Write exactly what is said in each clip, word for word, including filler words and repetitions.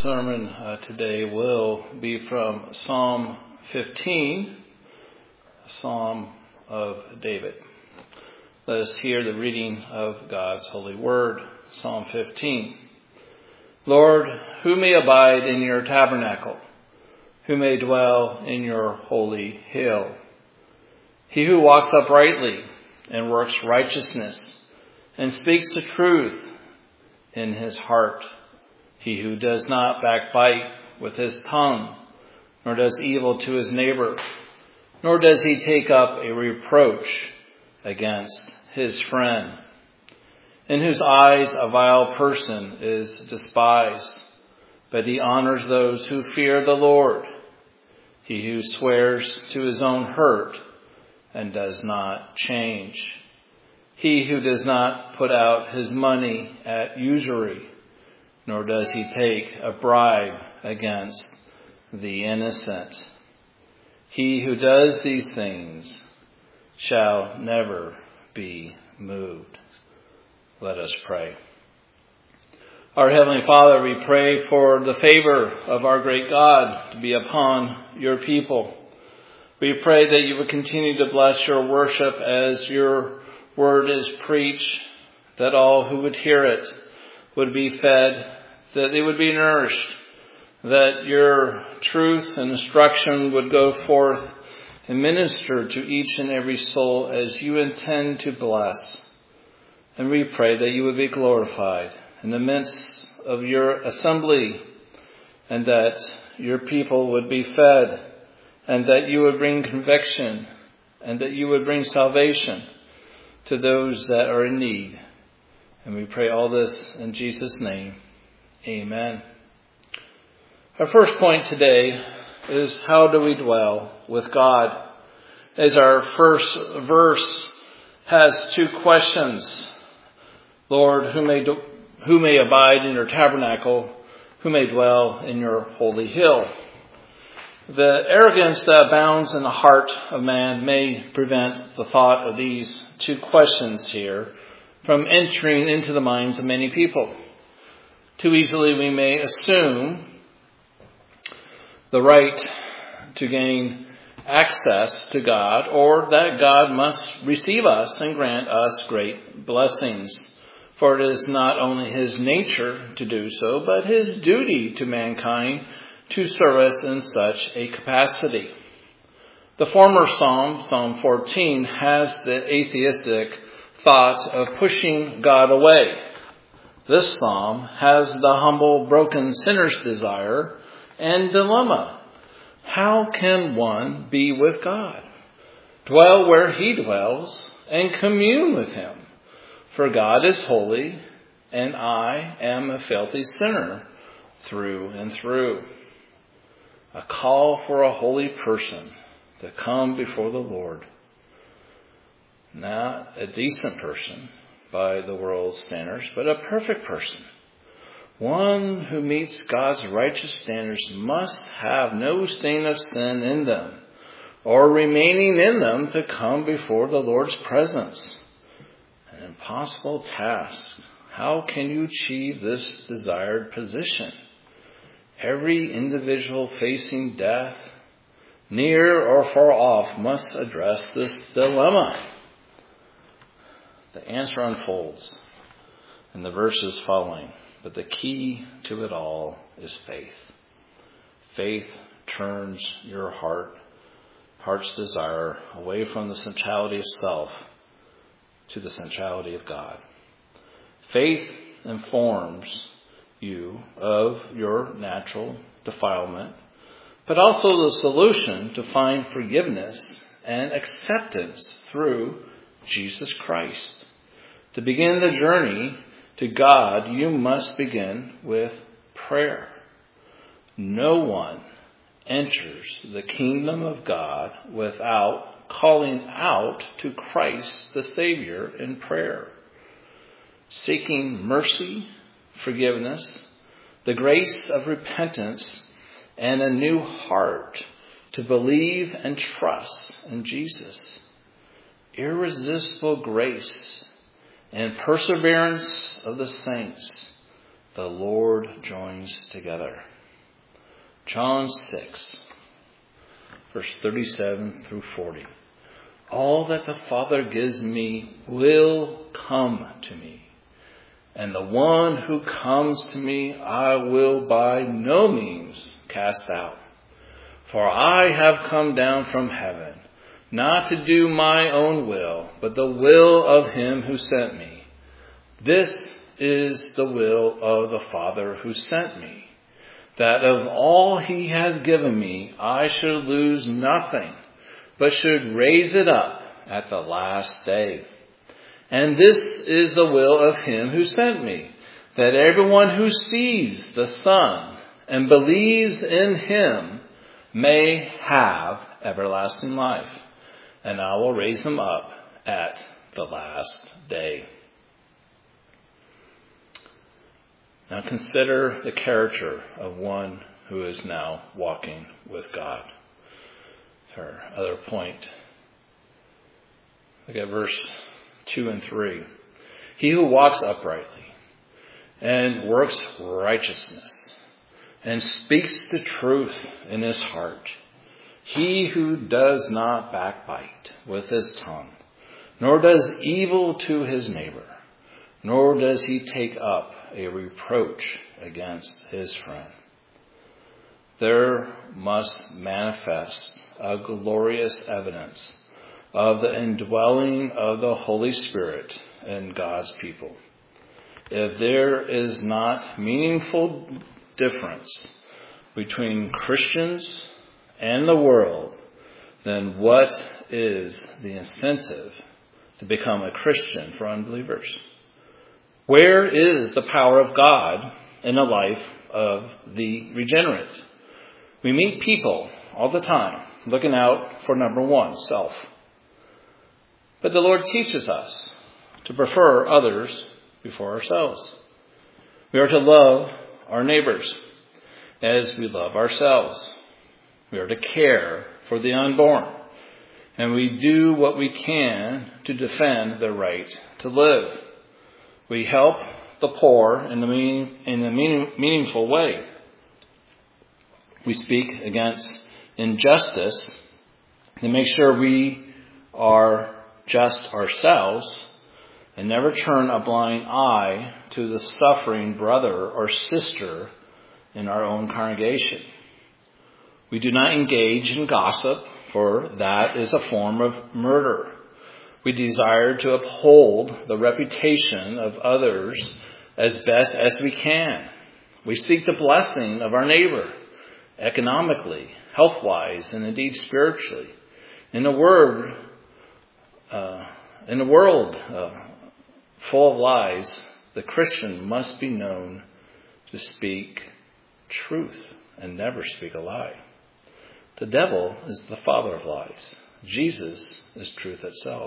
sermon uh, today will be from Psalm fifteen, a Psalm of David. Let us hear the reading of God's holy word, Psalm fifteen. Lord, who may abide in your tabernacle? Who may dwell in your holy hill? He who walks uprightly and works righteousness and speaks the truth in his heart. He who does not backbite with his tongue, nor does evil to his neighbor, nor does he take up a reproach against his friend, in whose eyes a vile person is despised, but he honors those who fear the Lord. He who swears to his own hurt and does not change. He who does not put out his money at usury, nor does he take a bribe against the innocent. He who does these things shall never be moved. Let us pray. Our Heavenly Father, we pray for the favor of our great God to be upon your people. We pray that you would continue to bless your worship as your word is preached, that all who would hear it would be fed, that they would be nourished, that your truth and instruction would go forth and minister to each and every soul as you intend to bless. And we pray that you would be glorified in the midst of your assembly, and that your people would be fed, and that you would bring conviction, and that you would bring salvation to those that are in need. And we pray all this in Jesus' name. Amen. Our first point today is, how do we dwell with God? As our first verse has two questions. Lord, who may do, who may abide in your tabernacle? Who may dwell in your holy hill? The arrogance that abounds in the heart of man may prevent the thought of these two questions here from entering into the minds of many people. Too easily we may assume the right to gain access to God, or that God must receive us and grant us great blessings. For it is not only his nature to do so, but his duty to mankind to serve us in such a capacity. The former psalm, Psalm fourteen, has the atheistic thought of pushing God away. This psalm has the humble, broken sinner's desire and dilemma. How can one be with God, dwell where he dwells, and commune with him? For God is holy, and I am a filthy sinner through and through. A call for a holy person to come before the Lord. Not a decent person by the world's standards, but a perfect person. One who meets God's righteous standards must have no stain of sin in them, or remaining in them, to come before the Lord's presence. An impossible task. How can you achieve this desired position? Every individual facing death, near or far off, must address this dilemma. The answer unfolds in the verses following, but the key to it all is faith. Faith turns your heart, heart's desire, away from the centrality of self to the centrality of God. Faith informs you of your natural defilement, but also the solution to find forgiveness and acceptance through Jesus Christ. To begin the journey to God, you must begin with prayer. No one enters the kingdom of God without calling out to Christ the Savior in prayer, seeking mercy, forgiveness, the grace of repentance, and a new heart to believe and trust in Jesus. Irresistible grace and perseverance of the saints the Lord joins together. John six, verse thirty-seven through forty. All that the Father gives me will come to me, and the one who comes to me I will by no means cast out. For I have come down from heaven, not to do my own will, but the will of him who sent me. This is the will of the Father who sent me, that of all he has given me I should lose nothing, but should raise it up at the last day. And this is the will of him who sent me, that everyone who sees the Son and believes in him may have everlasting life, and I will raise him up at the last day. Now consider the character of one who is now walking with God. Our other point. Look at verse two and three. He who walks uprightly and works righteousness and speaks the truth in his heart, he who does not backbite with his tongue, nor does evil to his neighbor, nor does he take up a reproach against his friend. There must manifest a glorious evidence of the indwelling of the Holy Spirit in God's people. If there is not meaningful difference between Christians and the world, then what is the incentive to become a Christian for unbelievers? Where is the power of God in the life of the regenerate? We meet people all the time looking out for number one, self. But the Lord teaches us to prefer others before ourselves. We are to love our neighbors as we love ourselves. We are to care for the unborn. And we do what we can to defend the right to live. We help the poor in, the meaning, in a meaning, meaningful way. We speak against injustice to make sure we are just ourselves and never turn a blind eye to the suffering brother or sister in our own congregation. We do not engage in gossip, for that is a form of murder. We desire to uphold the reputation of others as best as we can. We seek the blessing of our neighbor, economically, health-wise, and indeed spiritually. In a word, uh, in a world uh, full of lies, the Christian must be known to speak truth and never speak a lie. The devil is the father of lies. Jesus is truth itself.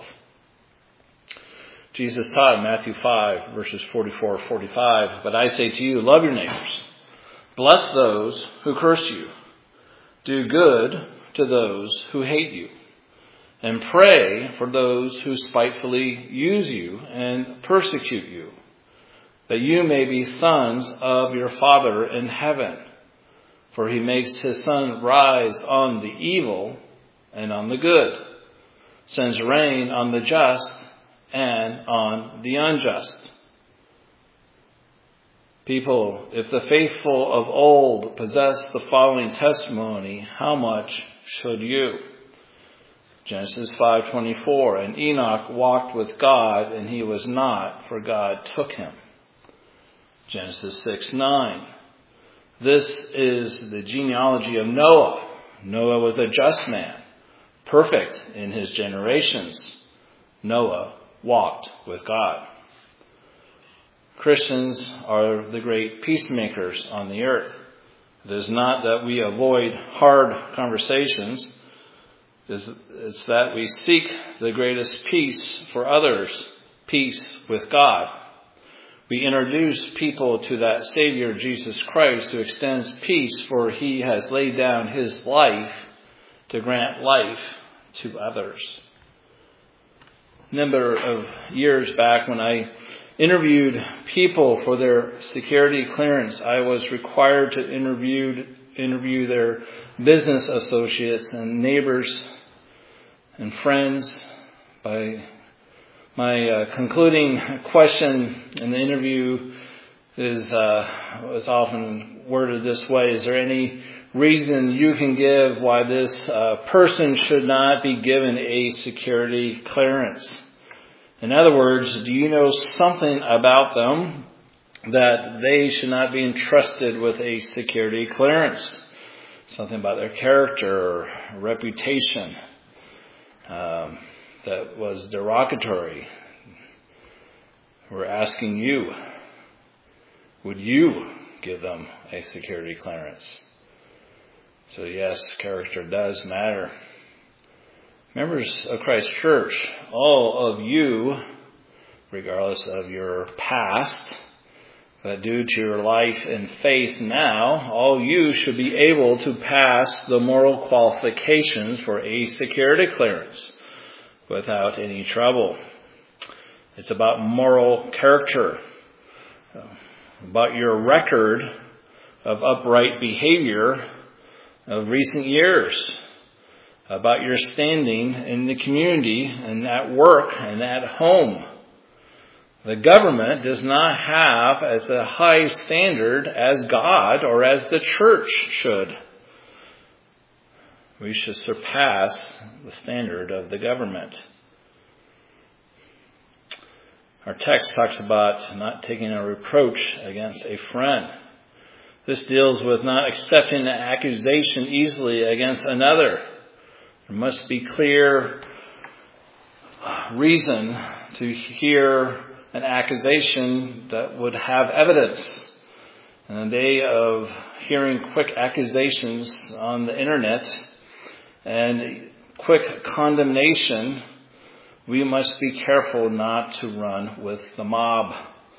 Jesus taught in Matthew five, verses forty-four to forty-five, "But I say to you, love your neighbors. Bless those who curse you. Do good to those who hate you. And pray for those who spitefully use you and persecute you, that you may be sons of your Father in heaven. For he makes his sun rise on the evil and on the good, sends rain on the just and on the unjust." People, if the faithful of old possess the following testimony, how much should you? Genesis five twenty-four, "And Enoch walked with God, and he was not, for God took him." Genesis six nine, "This is the genealogy of Noah. Noah was a just man, perfect in his generations. Noah walked with God." Christians are the great peacemakers on the earth. It is not that we avoid hard conversations. It's that we seek the greatest peace for others, peace with God. We introduce people to that Savior, Jesus Christ, who extends peace, for he has laid down his life to grant life to others. A number of years back, when I interviewed people for their security clearance. I was required to interview interview their business associates and neighbors and friends. By my uh, concluding question in the interview is uh, was often worded this way: is there any reason you can give why this uh, person should not be given a security clearance? In other words, do you know something about them that they should not be entrusted with a security clearance? Something about their character or reputation um, that was derogatory. We're asking you, would you give them a security clearance? So yes, character does matter. Members of Christ Church, all of you, regardless of your past, but due to your life and faith now, all you should be able to pass the moral qualifications for a security clearance without any trouble. It's about moral character, about your record of upright behavior of recent years, about your standing in the community and at work and at home. The government does not have as a high standard as God or as the church should. We should surpass the standard of the government. Our text talks about not taking a reproach against a friend. This deals with not accepting an accusation easily against another. There must be clear reason to hear an accusation that would have evidence. In the day of hearing quick accusations on the internet and quick condemnation, we must be careful not to run with the mob.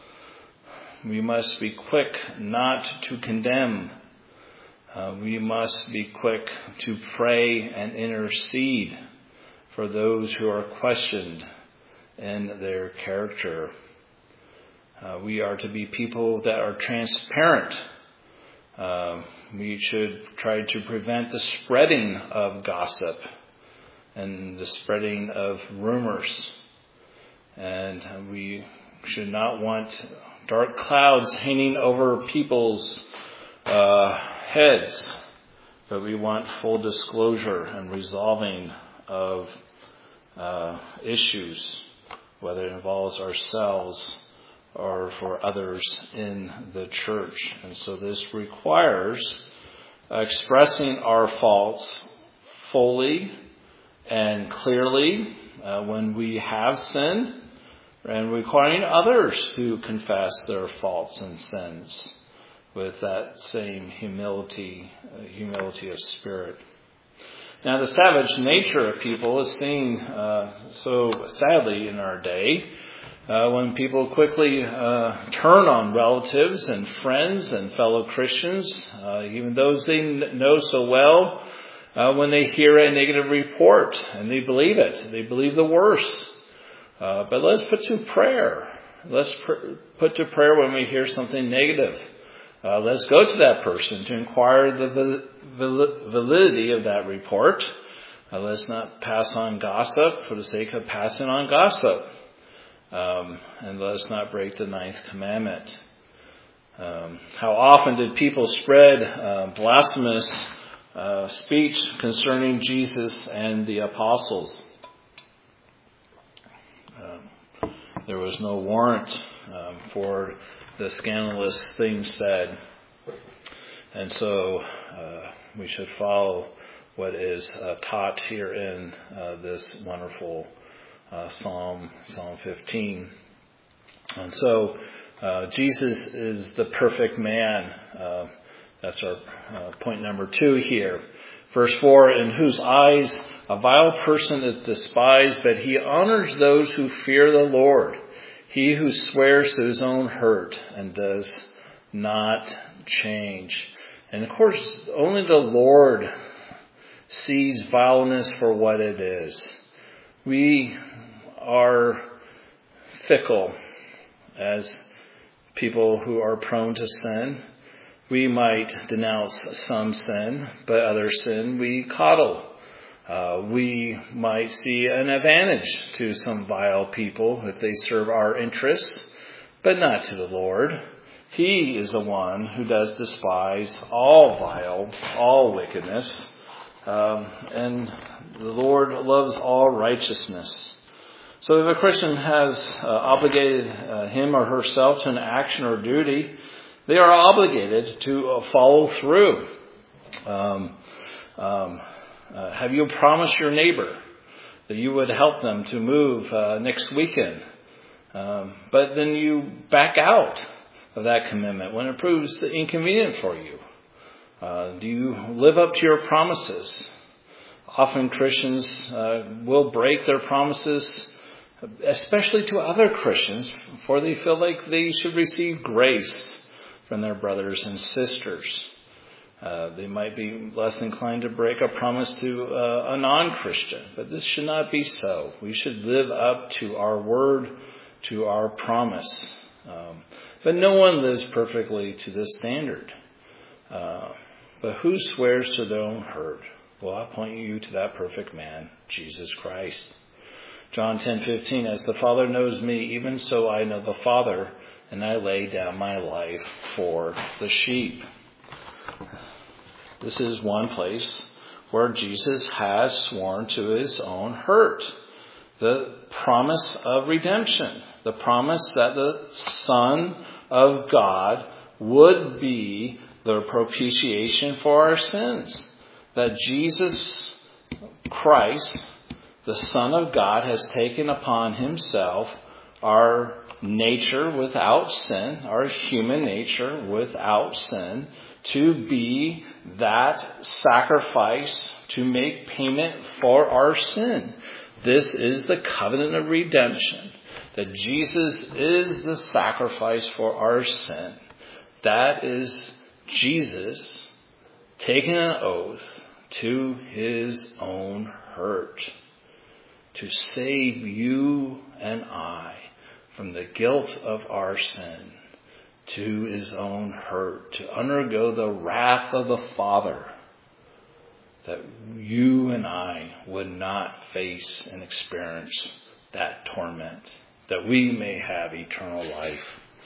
We must be quick not to condemn. Uh, we must be quick to pray and intercede for those who are questioned in their character. Uh, we are to be people that are transparent. Uh, we should try to prevent the spreading of gossip and the spreading of rumors. And we should not want dark clouds hanging over people's uh, heads, but we want full disclosure and resolving of uh, issues, whether it involves ourselves or for others in the church. And so this requires expressing our faults fully and clearly uh, when we have sinned, and requiring others to confess their faults and sins with that same humility, uh, humility of spirit. Now, the savage nature of people is seen uh, so sadly in our day uh, when people quickly uh, turn on relatives and friends and fellow Christians, uh, even those they know so well, uh, when they hear a negative report and they believe it. They believe the worst. Uh, but let's put to prayer. Let's pr- put to prayer when we hear something negative. Uh, let's go to that person to inquire the val- validity of that report. Uh, let's not pass on gossip for the sake of passing on gossip. Um, and let's not break the ninth commandment. Um, how often did people spread uh, blasphemous uh, speech concerning Jesus and the apostles? Um, there was no warrant um, for the scandalous things said. And so uh, we should follow what is uh, taught here in uh, this wonderful uh, Psalm, Psalm fifteen. And so uh, Jesus is the perfect man. Uh, that's our uh, point number two here. Verse four, in whose eyes a vile person is despised, but he honors those who fear the Lord. He who swears to his own hurt and does not change. And of course, only the Lord sees vileness for what it is. We are fickle as people who are prone to sin, we might denounce some sin, but other sin we coddle. Uh, we might see an advantage to some vile people if they serve our interests, but not to the Lord. He is the one who does despise all vile, all wickedness, um, and the Lord loves all righteousness. So if a Christian has uh, obligated uh, him or herself to an action or duty, they are obligated to uh, follow through. Um, um, uh, have you promised your neighbor that you would help them to move uh, next weekend? Um, but then you back out of that commitment when it proves inconvenient for you. Uh, do you live up to your promises? Often Christians uh, will break their promises, especially to other Christians, for they feel like they should receive grace from their brothers and sisters. Uh, they might be less inclined to break a promise to uh, a non-Christian, but this should not be so. We should live up to our word, to our promise. Um, but no one lives perfectly to this standard. Uh, but who swears to their own hurt? Well, I point you to that perfect man, Jesus Christ. John ten fifteen, as the Father knows me, even so I know the Father, and I lay down my life for the sheep. This is one place where Jesus has sworn to his own hurt. The promise of redemption. The promise that the Son of God would be the propitiation for our sins. That Jesus Christ, the Son of God, has taken upon himself our nature without sin, our human nature without sin, to be that sacrifice to make payment for our sin. This is the covenant of redemption, that Jesus is the sacrifice for our sin. That is Jesus taking an oath to his own hurt to save you and I from the guilt of our sin, to his own hurt, to undergo the wrath of the Father, that you and I would not face and experience that torment, that we may have eternal life.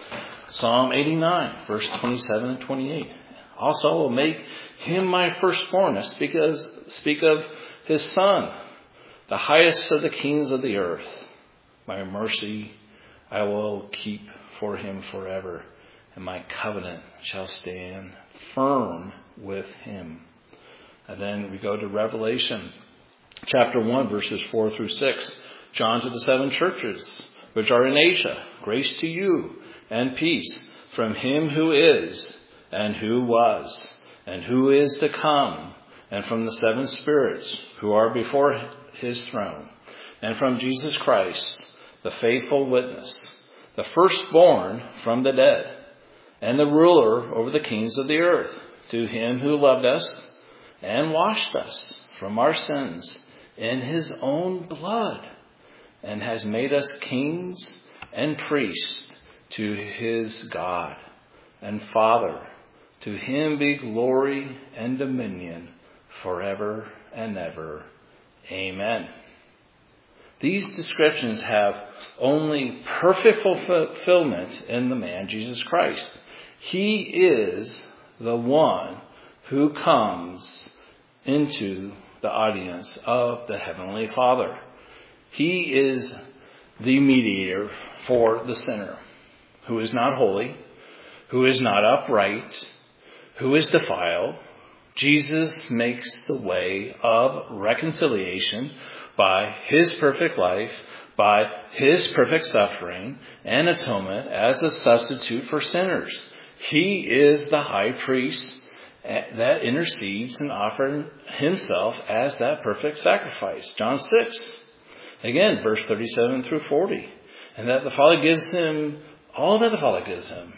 Psalm eighty-nine, verse twenty-seven and twenty-eight. Also, I will make him my firstborn. I speak of, speak of his Son, the highest of the kings of the earth. My mercy I will keep for him forever, and my covenant shall stand firm with him. And then we go to Revelation chapter one, verses four through six. John to the seven churches which are in Asia, grace to you and peace from him who is, and who was, and who is to come, and from the seven spirits who are before his throne, and from Jesus Christ, the faithful witness, the firstborn from the dead, and the ruler over the kings of the earth, to him who loved us and washed us from our sins in his own blood, and has made us kings and priests to his God and Father. To him be glory and dominion forever and ever. Amen. These descriptions have only perfect fulfillment in the man Jesus Christ. He is the one who comes into the audience of the Heavenly Father. He is the mediator for the sinner, who is not holy, who is not upright, who is defiled. Jesus makes the way of reconciliation by his perfect life, by his perfect suffering and atonement as a substitute for sinners. He is the high priest that intercedes and offers himself as that perfect sacrifice. John six, again, verse thirty-seven through forty. And that the Father gives him, all that the Father gives him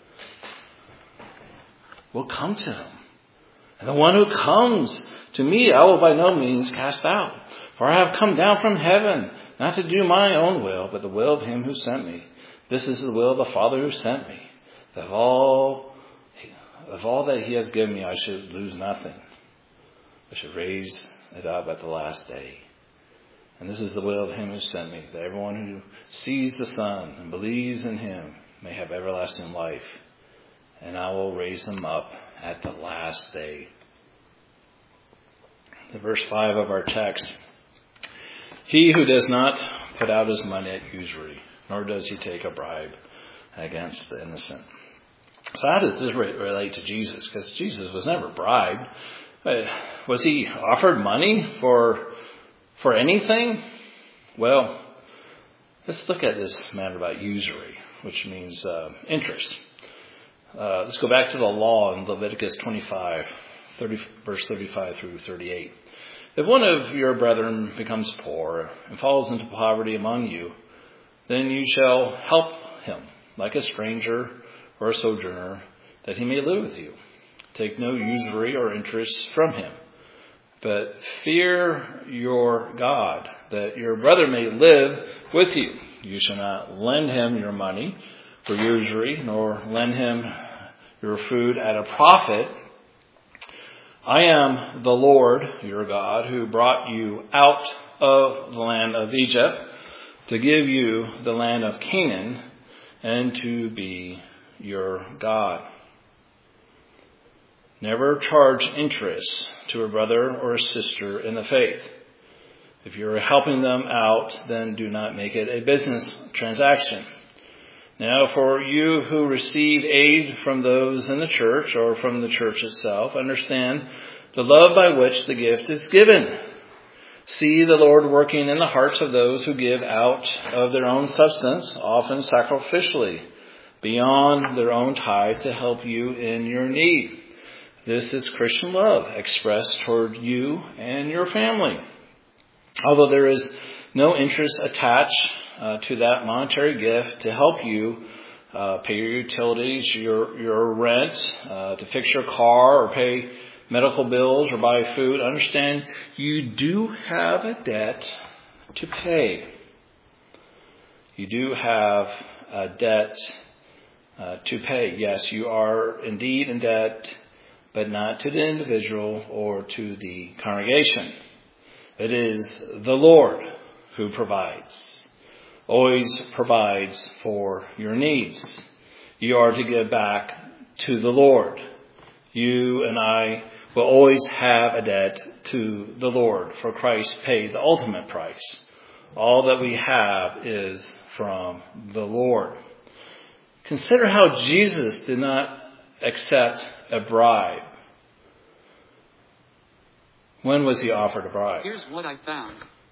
will come to him. And the one who comes to me, I will by no means cast out. For I have come down from heaven, not to do my own will, but the will of him who sent me. This is the will of the Father who sent me. That of all, of all that he has given me, I should lose nothing. I should raise it up at the last day. And this is the will of him who sent me, that everyone who sees the Son and believes in him may have everlasting life. And I will raise him up at the last day. The verse five of our text. He who does not put out his money at usury, nor does he take a bribe against the innocent. So how does this relate to Jesus? Because Jesus was never bribed. Was he offered money for for anything? Well, let's look at this matter about usury, which means uh, interest. Uh, let's go back to the law in Leviticus twenty-five, thirty, verse thirty-five through thirty-eight. If one of your brethren becomes poor and falls into poverty among you, then you shall help him like a stranger or a sojourner, that he may live with you. Take no usury or interest from him, but fear your God, that your brother may live with you. You shall not lend him your money for usury, nor lend him your food at a profit. I am the Lord your God, who brought you out of the land of Egypt to give you the land of Canaan and to be your God. Never charge interest to a brother or a sister in the faith. If you're helping them out, then do not make it a business transaction. Now, for you who receive aid from those in the church or from the church itself, understand the love by which the gift is given. See the Lord working in the hearts of those who give out of their own substance, often sacrificially, beyond their own tithe to help you in your need. This is Christian love expressed toward you and your family. Although there is no interest attached uh, to that monetary gift to help you uh, pay your utilities, your your rent, uh, to fix your car or pay medical bills or buy food, understand you do have a debt to pay. You do have a debt uh, to pay. Yes, you are indeed in debt, but not to the individual or to the congregation. It is the Lord who provides, always provides for your needs. You are to give back to the Lord. You and I will always have a debt to the Lord, for Christ paid the ultimate price. All that we have is from the Lord. Consider how Jesus did not accept a bribe. When was he offered a bribe? Here's what I found.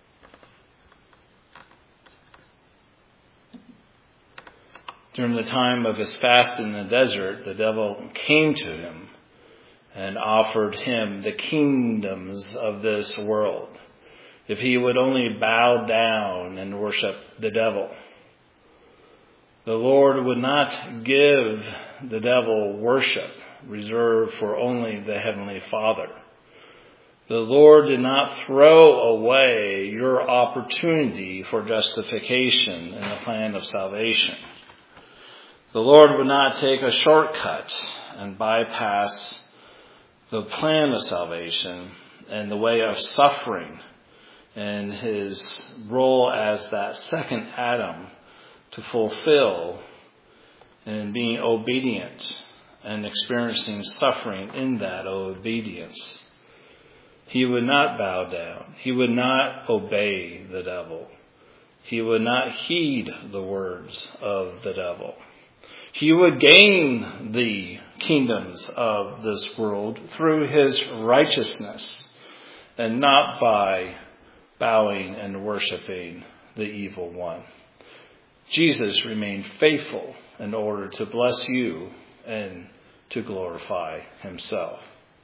During the time of his fast in the desert, the devil came to him and offered him the kingdoms of this world, if he would only bow down and worship the devil. The Lord would not give the devil worship reserved for only the Heavenly Father. The Lord did not throw away your opportunity for justification in the plan of salvation. The Lord would not take a shortcut and bypass the plan of salvation and the way of suffering and his role as that second Adam to fulfill and being obedient and experiencing suffering in that obedience. He would not bow down. He would not obey the devil. He would not heed the words of the devil. He would gain the kingdoms of this world through his righteousness and not by bowing and worshiping the evil one. Jesus remained faithful in order to bless you and to glorify himself.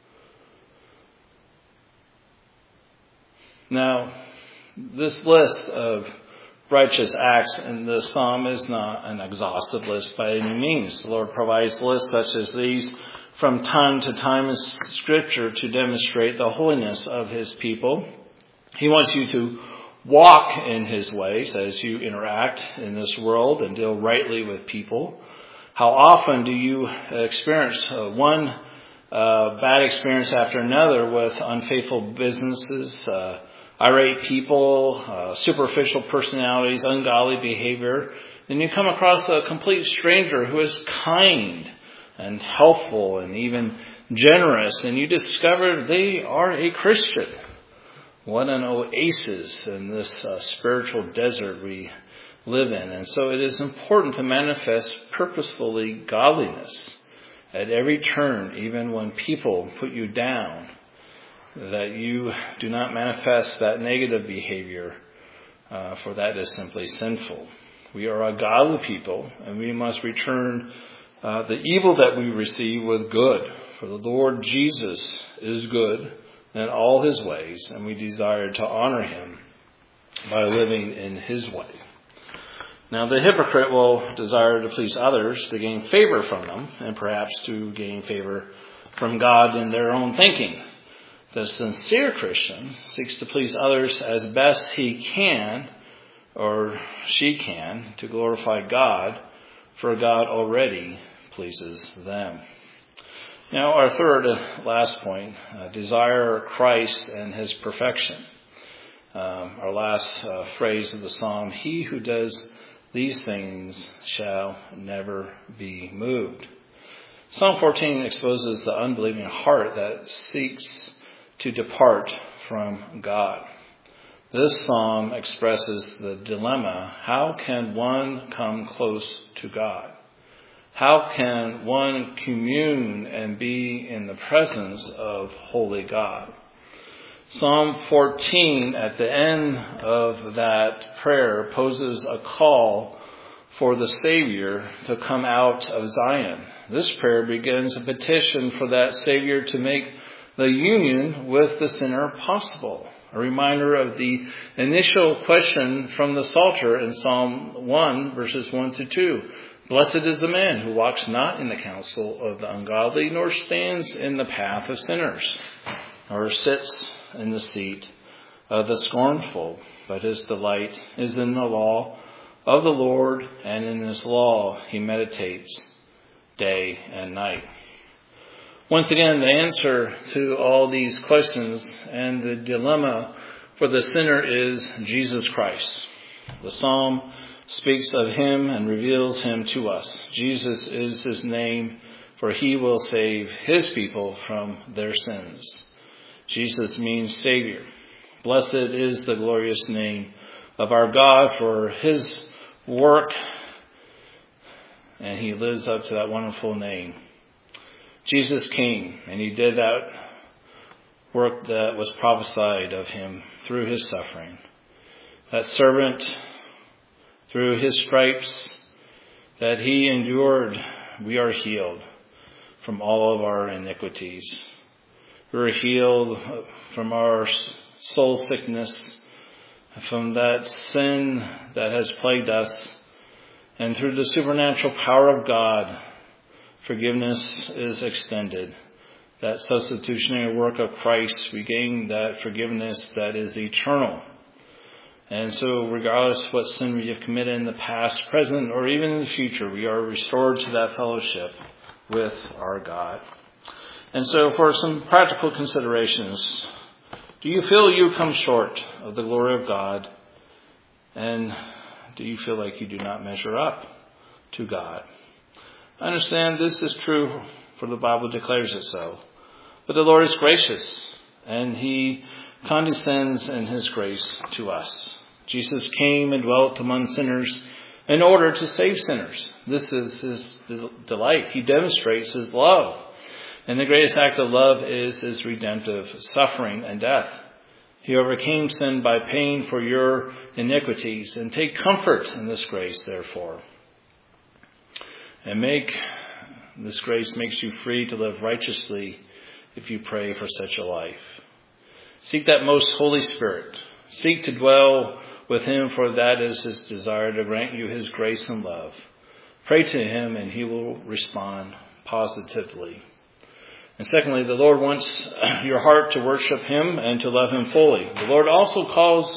Now, this list of righteous acts in this psalm is not an exhaustive list by any means. The Lord provides lists such as these from time to time in Scripture to demonstrate the holiness of his people. He wants you to walk in his ways as you interact in this world and deal rightly with people? How often do you experience uh, one uh, bad experience after another with unfaithful businesses, uh, irate people, uh, superficial personalities, ungodly behavior? Then you come across a complete stranger who is kind and helpful and even generous, and you discover they are a Christian. What an oasis in this uh, spiritual desert we live in. And so it is important to manifest purposefully godliness at every turn, even when people put you down, that you do not manifest that negative behavior, uh, for that is simply sinful. We are a godly people, and we must return uh, the evil that we receive with good. For the Lord Jesus is good in all his ways, and we desire to honor him by living in his way. Now, the hypocrite will desire to please others, to gain favor from them, and perhaps to gain favor from God in their own thinking. The sincere Christian seeks to please others as best he can, or she can, to glorify God, for God already pleases them. Now, our third and last point, uh, desire Christ and his perfection. Um, our last uh, phrase of the psalm, he who does these things shall never be moved. Psalm fourteen exposes the unbelieving heart that seeks to depart from God. This psalm expresses the dilemma, how can one come close to God? How can one commune and be in the presence of holy God? Psalm fourteen, at the end of that prayer, poses a call for the Savior to come out of Zion. This prayer begins a petition for that Savior to make the union with the sinner possible. A reminder of the initial question from the Psalter in Psalm one, verses one to two. Blessed is the man who walks not in the counsel of the ungodly, nor stands in the path of sinners, nor sits in the seat of the scornful. But his delight is in the law of the Lord, and in his law he meditates day and night. Once again, the answer to all these questions and the dilemma for the sinner is Jesus Christ. The psalm speaks of him and reveals him to us. Jesus is his name, for he will save his people from their sins. Jesus means Savior. Blessed is the glorious name of our God for his work, and he lives up to that wonderful name. Jesus came, and he did that work that was prophesied of him through his suffering. That servant, through his stripes that he endured, we are healed from all of our iniquities. We are healed from our soul sickness, from that sin that has plagued us. And through the supernatural power of God, forgiveness is extended. That substitutionary work of Christ, we gain that forgiveness that is eternal. And so regardless of what sin we have committed in the past, present, or even in the future, we are restored to that fellowship with our God. And so for some practical considerations, do you feel you come short of the glory of God? And do you feel like you do not measure up to God? I understand this is true, for the Bible declares it so. But the Lord is gracious, and he condescends in his grace to us. Jesus came and dwelt among sinners in order to save sinners. This is his delight. He demonstrates his love. And the greatest act of love is his redemptive suffering and death. He overcame sin by paying for your iniquities. And take comfort in this grace, therefore. And make this grace makes you free to live righteously if you pray for such a life. Seek that most Holy Spirit. Seek to dwell with him, for that is his desire to grant you his grace and love. Pray to him and he will respond positively. And secondly, the Lord wants your heart to worship him and to love him fully. The Lord also calls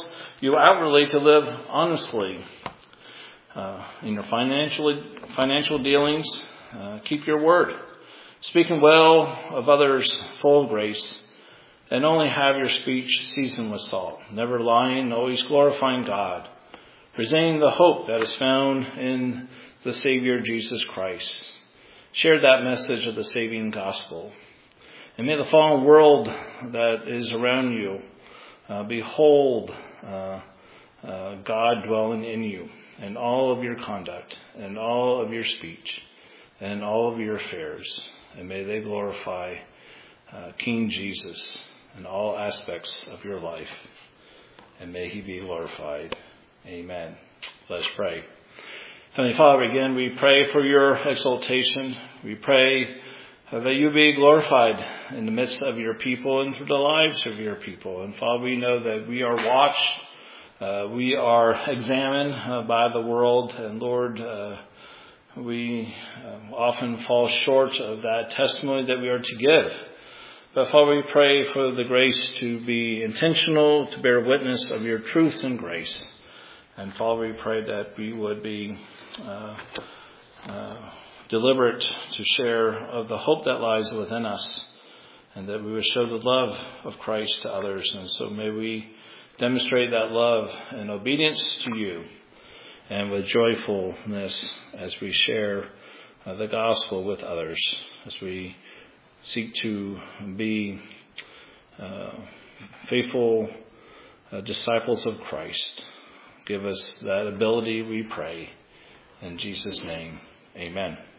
you outwardly to live honestly uh, in your financial financial dealings. Uh, keep your word, speaking well of others, full of grace, and only have your speech seasoned with salt, never lying, always glorifying God, presenting the hope that is found in the Savior Jesus Christ. Share that message of the saving gospel. And may the fallen world that is around you uh, behold uh, uh, God dwelling in you, and all of your conduct, and all of your speech, and all of your affairs. And may they glorify uh, King Jesus in all aspects of your life. And may he be glorified. Amen. Let us pray. Heavenly Father, again, we pray for your exaltation. We pray uh, that you be glorified in the midst of your people and through the lives of your people. And Father, we know that we are watched. Uh, we are examined uh, by the world. And Lord, uh, we uh, often fall short of that testimony that we are to give. But Father, we pray for the grace to be intentional, to bear witness of your truth and grace. And Father, we pray that we would be uh, uh, deliberate to share of the hope that lies within us, and that we would show the love of Christ to others. And so may we demonstrate that love and obedience to you, and with joyfulness as we share uh, the gospel with others, as we seek to be uh, faithful uh, disciples of Christ. Give us that ability, we pray. In Jesus' name, amen.